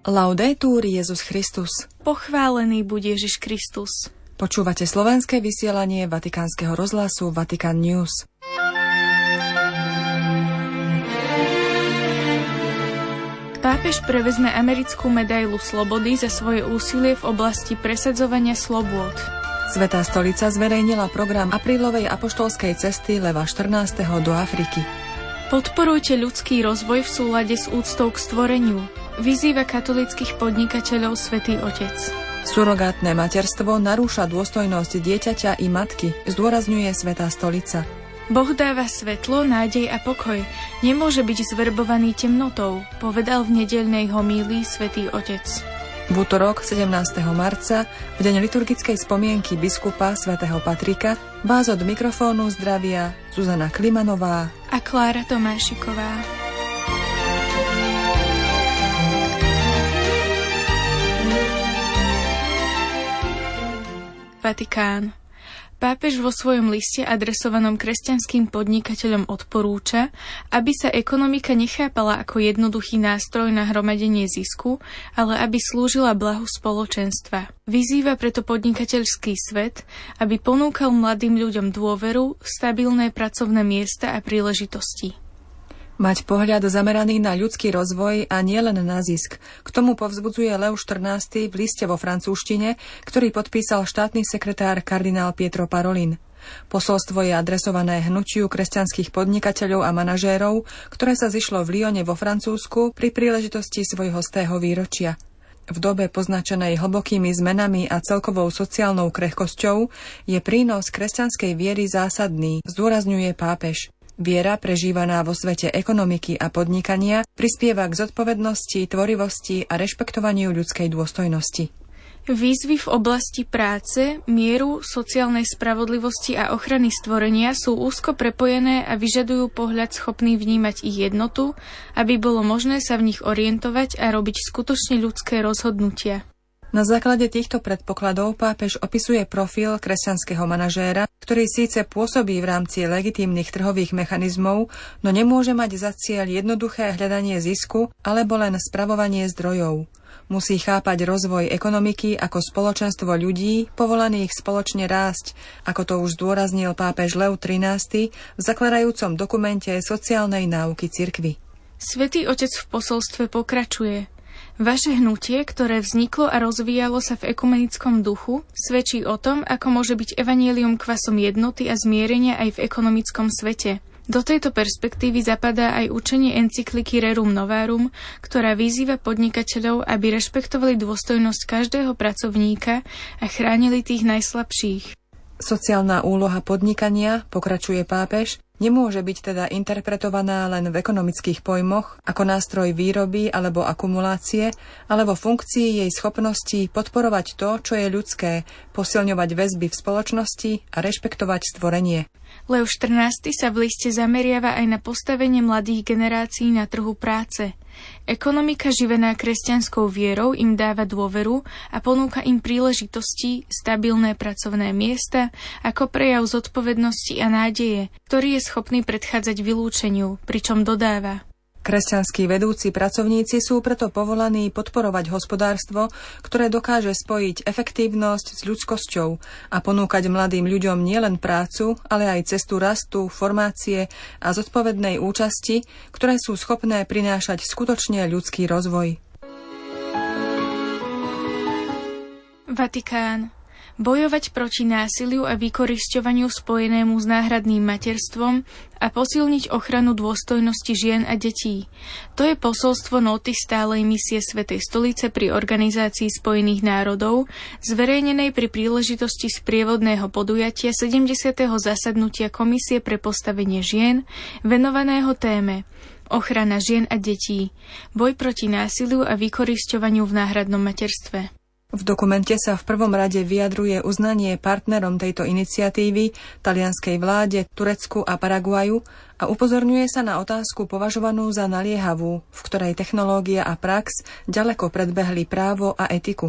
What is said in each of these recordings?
Laudetur Jesus Christus. Pochválený buď Ježiš Kristus. Počúvate slovenské vysielanie Vatikánskeho rozhlasu Vatican News. Pápež prevezme americkú medailu slobody za svoje úsilie v oblasti presadzovania slobôd. Svätá stolica zverejnila program aprílovej apoštolskej cesty Leva 14. do Afriky. Podporujte ľudský rozvoj v súlade s úctou k stvoreniu. Vyzýva katolíckych podnikateľov Svätý Otec. Surogátne materstvo narúša dôstojnosť dieťaťa i matky, zdôrazňuje Svätá stolica. Boh dáva svetlo, nádej a pokoj. Nemôže byť zverbovaný temnotou, povedal v nedeľnej homílii Svätý Otec. V utorok 17. marca, v deň liturgickej spomienky biskupa svätého Patrika, vás od mikrofónu zdravia Zuzana Klimanová a Klára Tomášiková. Vatikán. Pápež vo svojom liste adresovanom kresťanským podnikateľom odporúča, aby sa ekonomika nechápala ako jednoduchý nástroj na hromadenie zisku, ale aby slúžila blahu spoločenstva. Vyzýva preto podnikateľský svet, aby ponúkal mladým ľuďom dôveru, stabilné pracovné miesta a príležitosti. Mať pohľad zameraný na ľudský rozvoj a nielen na zisk. K tomu povzbudzuje Leo XIV v liste vo francúzštine, ktorý podpísal štátny sekretár kardinál Pietro Parolin. Posolstvo je adresované hnutiu kresťanských podnikateľov a manažérov, ktoré sa zišlo v Lyone vo Francúzsku pri príležitosti svojho 100. výročia. V dobe poznačenej hlbokými zmenami a celkovou sociálnou krehkosťou je prínos kresťanskej viery zásadný, zdôrazňuje pápež. Viera, prežívaná vo svete ekonomiky a podnikania, prispieva k zodpovednosti, tvorivosti a rešpektovaniu ľudskej dôstojnosti. Výzvy v oblasti práce, mieru, sociálnej spravodlivosti a ochrany stvorenia sú úzko prepojené a vyžadujú pohľad schopný vnímať ich jednotu, aby bolo možné sa v nich orientovať a robiť skutočne ľudské rozhodnutia. Na základe týchto predpokladov pápež opisuje profil kresťanského manažéra, ktorý síce pôsobí v rámci legitímnych trhových mechanizmov, no nemôže mať za cieľ jednoduché hľadanie zisku alebo len spravovanie zdrojov. Musí chápať rozvoj ekonomiky ako spoločenstvo ľudí, povolaných spoločne rásť, ako to už zdôraznil pápež Leo XIII v zakladajúcom dokumente sociálnej náuky cirkvi. Svätý Otec v posolstve pokračuje. Vaše hnutie, ktoré vzniklo a rozvíjalo sa v ekumenickom duchu, svedčí o tom, ako môže byť evanjelium kvasom jednoty a zmierenia aj v ekonomickom svete. Do tejto perspektívy zapadá aj učenie encykliky Rerum Novarum, ktorá vyzýva podnikateľov, aby rešpektovali dôstojnosť každého pracovníka a chránili tých najslabších. Sociálna úloha podnikania, pokračuje pápež, nemôže byť teda interpretovaná len v ekonomických pojmoch ako nástroj výroby alebo akumulácie, ale vo funkcii jej schopnosti podporovať to, čo je ľudské, posilňovať väzby v spoločnosti a rešpektovať stvorenie. Leo XIV sa v liste zameriava aj na postavenie mladých generácií na trhu práce. Ekonomika živená kresťanskou vierou im dáva dôveru a ponúka im príležitosti, stabilné pracovné miesta ako prejav zodpovednosti a nádeje, ktorý je schopný predchádzať vylúčeniu, pričom dodáva. Kresťanskí vedúci pracovníci sú preto povolaní podporovať hospodárstvo, ktoré dokáže spojiť efektívnosť s ľudskosťou a ponúkať mladým ľuďom nielen prácu, ale aj cestu rastu, formácie a zodpovednej účasti, ktoré sú schopné prinášať skutočne ľudský rozvoj. Vatikán. Bojovať proti násiliu a vykorisťovaniu spojenému s náhradným materstvom a posilniť ochranu dôstojnosti žien a detí. To je posolstvo nóty stálej misie Svätej stolice pri Organizácii Spojených národov, zverejnenej pri príležitosti sprievodného podujatia 70. zasadnutia Komisie pre postavenie žien, venovaného téme Ochrana žien a detí, boj proti násiliu a vykorisťovaniu v náhradnom materstve. V dokumente sa v prvom rade vyjadruje uznanie partnerom tejto iniciatívy, talianskej vláde, Turecku a Paraguaju a upozorňuje sa na otázku považovanú za naliehavú, v ktorej technológia a prax ďaleko predbehli právo a etiku.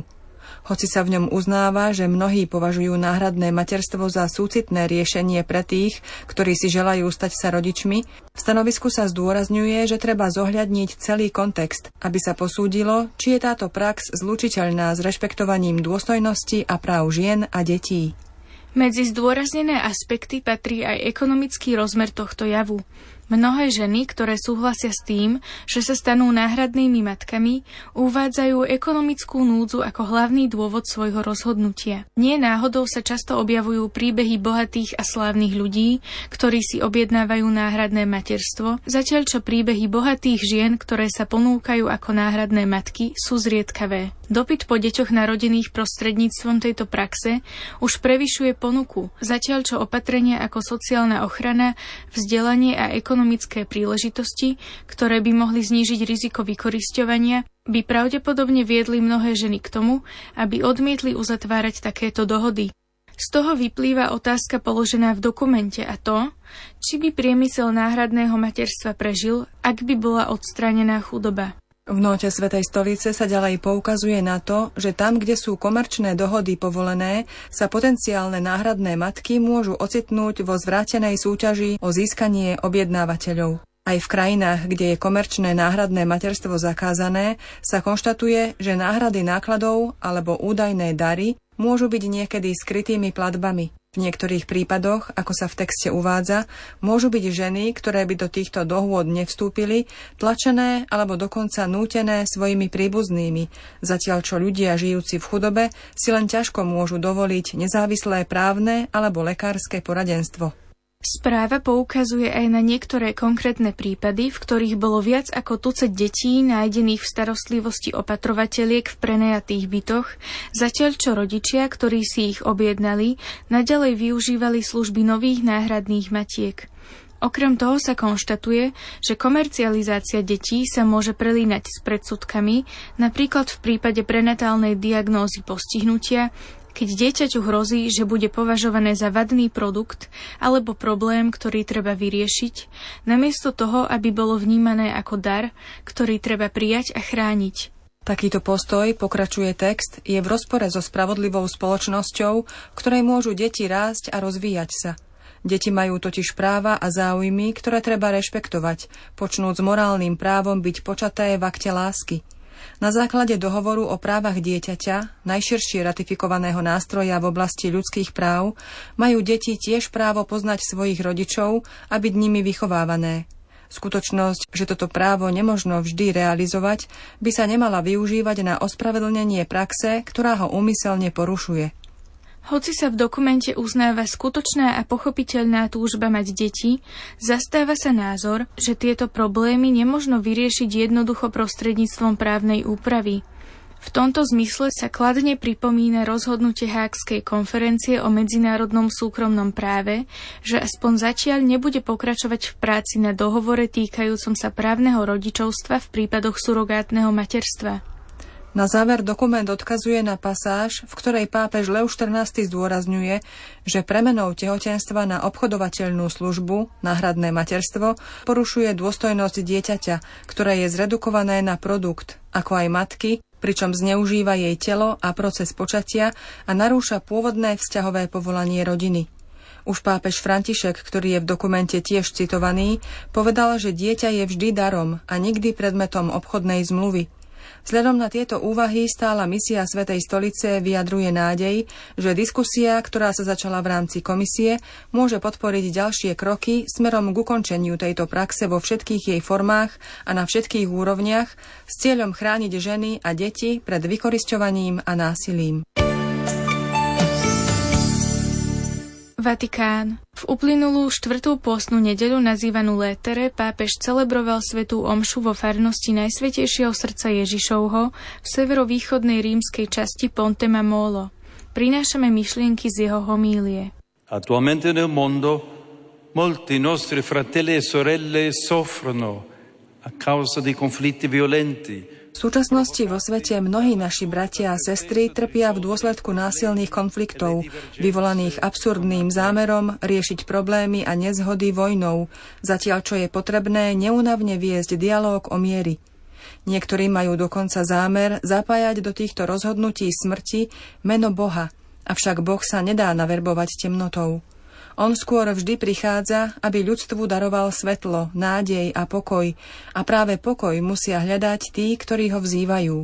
hoci sa v ňom uznáva, že mnohí považujú náhradné materstvo za súcitné riešenie pre tých, ktorí si želajú stať sa rodičmi, v stanovisku sa zdôrazňuje, že treba zohľadniť celý kontext, aby sa posúdilo, či je táto prax zlučiteľná s rešpektovaním dôstojnosti a práv žien a detí. Medzi zdôraznené aspekty patrí aj ekonomický rozmer tohto javu. Mnohé ženy, ktoré súhlasia s tým, že sa stanú náhradnými matkami, uvádzajú ekonomickú núdzu ako hlavný dôvod svojho rozhodnutia. Nie náhodou sa často objavujú príbehy bohatých a slávnych ľudí, ktorí si objednávajú náhradné materstvo, zatiaľ čo príbehy bohatých žien, ktoré sa ponúkajú ako náhradné matky, sú zriedkavé. Dopyt po deťoch narodených prostredníctvom tejto praxe už prevyšuje ponuku, zatiaľ čo opatrenia ako sociálna ochrana, vzdelanie a ekonomické príležitosti, ktoré by mohli znížiť riziko vykorisťovania, by pravdepodobne viedli mnohé ženy k tomu, aby odmietli uzatvárať takéto dohody. Z toho vyplýva otázka položená v dokumente a to, či by priemysel náhradného materstva prežil, ak by bola odstránená chudoba. V note Svätej stolice sa ďalej poukazuje na to, že tam, kde sú komerčné dohody povolené, sa potenciálne náhradné matky môžu ocitnúť vo zvrátenej súťaži o získanie objednávateľov. Aj v krajinách, kde je komerčné náhradné materstvo zakázané, sa konštatuje, že náhrady nákladov alebo údajné dary môžu byť niekedy skrytými platbami. V niektorých prípadoch, ako sa v texte uvádza, môžu byť ženy, ktoré by do týchto dohôd nevstúpili, tlačené alebo dokonca nútené svojimi príbuznými, zatiaľ čo ľudia žijúci v chudobe si len ťažko môžu dovoliť nezávislé právne alebo lekárske poradenstvo. Správa poukazuje aj na niektoré konkrétne prípady, v ktorých bolo viac ako tucet detí nájdených v starostlivosti opatrovateliek v prenajatých bytoch, zatiaľ čo rodičia, ktorí si ich objednali, naďalej využívali služby nových náhradných matiek. Okrem toho sa konštatuje, že komercializácia detí sa môže prelínať s predsudkami, napríklad v prípade prenatálnej diagnózy postihnutia, keď dieťaťu hrozí, že bude považované za vadný produkt alebo problém, ktorý treba vyriešiť, namiesto toho, aby bolo vnímané ako dar, ktorý treba prijať a chrániť. Takýto postoj, pokračuje text, je v rozpore so spravodlivou spoločnosťou, v ktorej môžu deti rásť a rozvíjať sa. Deti majú totiž práva a záujmy, ktoré treba rešpektovať, počnúc s morálnym právom byť počaté v akte lásky. Na základe dohovoru o právach dieťaťa, najširšie ratifikovaného nástroja v oblasti ľudských práv, majú deti tiež právo poznať svojich rodičov a byť nimi vychovávané. Skutočnosť, že toto právo nemožno vždy realizovať, by sa nemala využívať na ospravedlnenie praxe, ktorá ho úmyselne porušuje. Hoci sa v dokumente uznáva skutočná a pochopiteľná túžba mať deti, zastáva sa názor, že tieto problémy nemožno vyriešiť jednoducho prostredníctvom právnej úpravy. V tomto zmysle sa kladne pripomína rozhodnutie Hákskej konferencie o medzinárodnom súkromnom práve, že aspoň zatiaľ nebude pokračovať v práci na dohovore týkajúcom sa právneho rodičovstva v prípadoch surogátneho materstva. Na záver dokument odkazuje na pasáž, v ktorej pápež Lev XIV zdôrazňuje, že premenou tehotenstva na obchodovateľnú službu, náhradné materstvo, porušuje dôstojnosť dieťaťa, ktoré je zredukované na produkt, ako aj matky, pričom zneužíva jej telo a proces počatia a narúša pôvodné vzťahové povolanie rodiny. Už pápež František, ktorý je v dokumente tiež citovaný, povedal, že dieťa je vždy darom a nikdy predmetom obchodnej zmluvy. Vzhľadom na tieto úvahy stála misia Svätej stolice vyjadruje nádej, že diskusia, ktorá sa začala v rámci komisie, môže podporiť ďalšie kroky smerom k ukončeniu tejto praxe vo všetkých jej formách a na všetkých úrovniach s cieľom chrániť ženy a deti pred vykorisťovaním a násilím. Vatikán. V uplynulú 4. pôstnu nedeľu nazývanú Létere pápež celebroval svätú omšu vo farnosti Najsvätejšieho srdca Ježišovho v severovýchodnej rímskej časti Ponte Mamolo. Prinášame myšlienky z jeho homílie. Attualmente nel mondo molti nostri fratelli e sorelle soffrono a causa di conflitti violenti. V súčasnosti vo svete mnohí naši bratia a sestry trpia v dôsledku násilných konfliktov, vyvolaných absurdným zámerom riešiť problémy a nezhody vojnou, zatiaľ čo je potrebné neúnavne viesť dialóg o miery. Niektorí majú dokonca zámer zapájať do týchto rozhodnutí smrti meno Boha, avšak Boh sa nedá naverbovať temnotou. On skôr vždy prichádza, aby ľudstvu daroval svetlo, nádej a pokoj, a práve pokoj musia hľadať tí, ktorí ho vzývajú.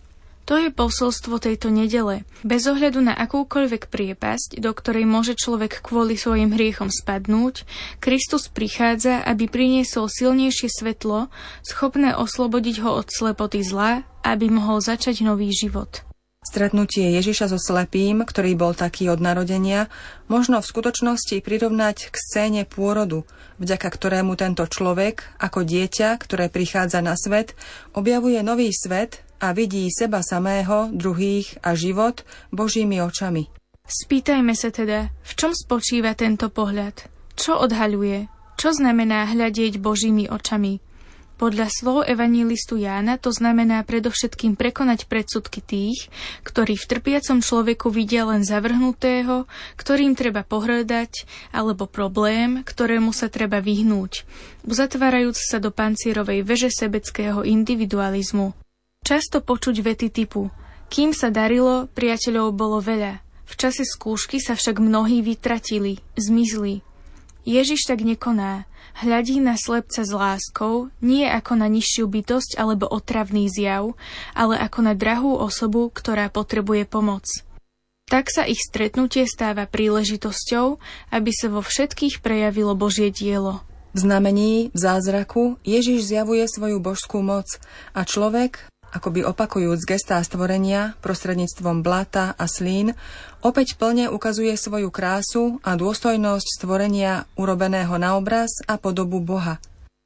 To je posolstvo tejto nedele. Bez ohľadu na akúkoľvek priepasť, do ktorej môže človek kvôli svojim hriechom spadnúť, Kristus prichádza, aby priniesol silnejšie svetlo, schopné oslobodiť ho od slepoty zla, aby mohol začať nový život. Stretnutie Ježiša so slepým, ktorý bol taký od narodenia, možno v skutočnosti prirovnať k scéne pôrodu, vďaka ktorému tento človek, ako dieťa, ktoré prichádza na svet, objavuje nový svet a vidí seba samého, druhých a život Božími očami. Spýtajme sa teda, v čom spočíva tento pohľad? Čo odhaľuje? Čo znamená hľadieť Božími očami? Podľa slov evanjelistu Jána to znamená predovšetkým prekonať predsudky tých, ktorí v trpiacom človeku vidia len zavrhnutého, ktorým treba pohŕdať, alebo problém, ktorému sa treba vyhnúť, uzatvárajúc sa do pancierovej veže sebeckého individualizmu. Často počuť vety typu: kým sa darilo, priateľov bolo veľa, v čase skúšky sa však mnohí vytratili, zmizli. Ježiš tak nekoná. Hľadí na slepca s láskou, nie ako na nižšiu bytosť alebo otravný zjav, ale ako na drahú osobu, ktorá potrebuje pomoc. Tak sa ich stretnutie stáva príležitosťou, aby sa vo všetkých prejavilo Božie dielo. V znamení, v zázraku Ježiš zjavuje svoju božskú moc a človek, akoby opakujúc gestá stvorenia prostredníctvom blata a slín, opäť plne ukazuje svoju krásu a dôstojnosť stvorenia urobeného na obraz a podobu Boha.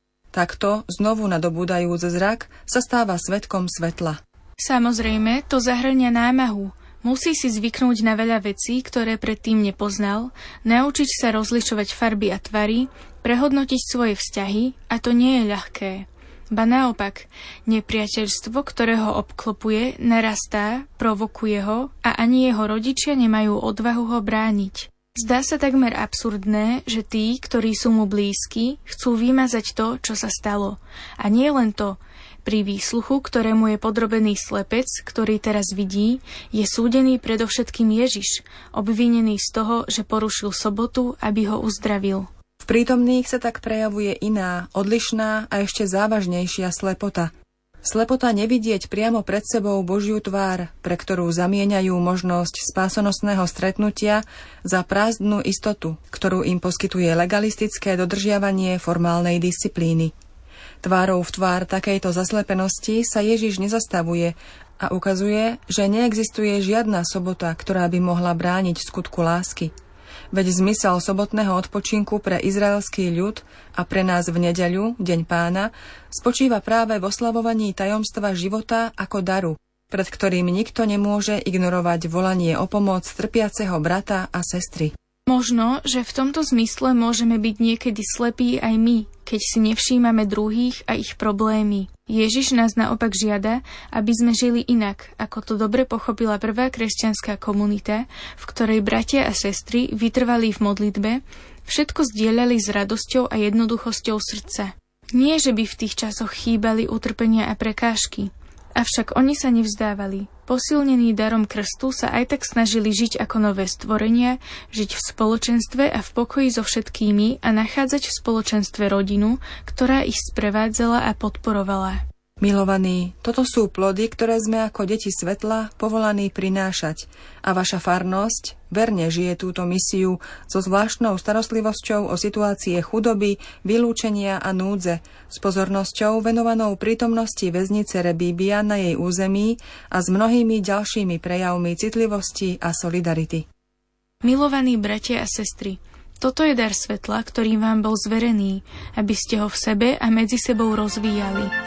Takto, znovu nadobúdajúc zrak, sa stáva svedkom svetla. Samozrejme, to zahŕňa námahu. Musí si zvyknúť na veľa vecí, ktoré predtým nepoznal, naučiť sa rozlišovať farby a tvary, prehodnotiť svoje vzťahy, a to nie je ľahké. Ba naopak, nepriateľstvo, ktoré ho obklopuje, narastá, provokuje ho a ani jeho rodičia nemajú odvahu ho brániť. Zdá sa takmer absurdné, že tí, ktorí sú mu blízki, chcú vymazať to, čo sa stalo. A nie len to. Pri výsluchu, ktorému je podrobený slepec, ktorý teraz vidí, je súdený predovšetkým Ježiš, obvinený z toho, že porušil sobotu, aby ho uzdravil. V prítomných sa tak prejavuje iná, odlišná a ešte závažnejšia slepota. Slepota nevidieť priamo pred sebou Božiu tvár, pre ktorú zamieňajú možnosť spásonosného stretnutia za prázdnu istotu, ktorú im poskytuje legalistické dodržiavanie formálnej disciplíny. Tvárou v tvár takejto zaslepenosti sa Ježiš nezastavuje a ukazuje, že neexistuje žiadna sobota, ktorá by mohla brániť skutku lásky. Veď zmysel sobotného odpočinku pre izraelský ľud a pre nás v nedeľu, Deň Pána, spočíva práve v oslavovaní tajomstva života ako daru, pred ktorým nikto nemôže ignorovať volanie o pomoc trpiaceho brata a sestry. Možno, že v tomto zmysle môžeme byť niekedy slepí aj my, keď si nevšímame druhých a ich problémy. Ježiš nás naopak žiada, aby sme žili inak, ako to dobre pochopila prvá kresťanská komunita, v ktorej bratia a sestry vytrvali v modlitbe, všetko zdieľali s radosťou a jednoduchosťou srdca. Nie, že by v tých časoch chýbali utrpenia a prekážky. Avšak oni sa nevzdávali. Posilnení darom krstu sa aj tak snažili žiť ako nové stvorenia, žiť v spoločenstve a v pokoji so všetkými a nachádzať v spoločenstve rodinu, ktorá ich sprevádzala a podporovala. Milovaní, toto sú plody, ktoré sme ako deti svetla povolaní prinášať a vaša farnosť verne žije túto misiu so zvláštnou starostlivosťou o situácie chudoby, vylúčenia a núdze, s pozornosťou venovanou prítomnosti väznice Rebíbia na jej území a s mnohými ďalšími prejavmi citlivosti a solidarity. Milovaní bratia a sestry, toto je dar svetla, ktorý vám bol zverený, aby ste ho v sebe a medzi sebou rozvíjali.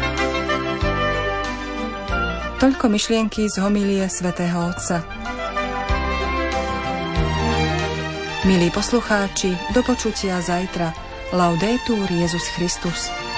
Toľko myšlienky z homilie svätého Otca. Milí poslucháči, do počutia zajtra. Laudetur Jesus Christus.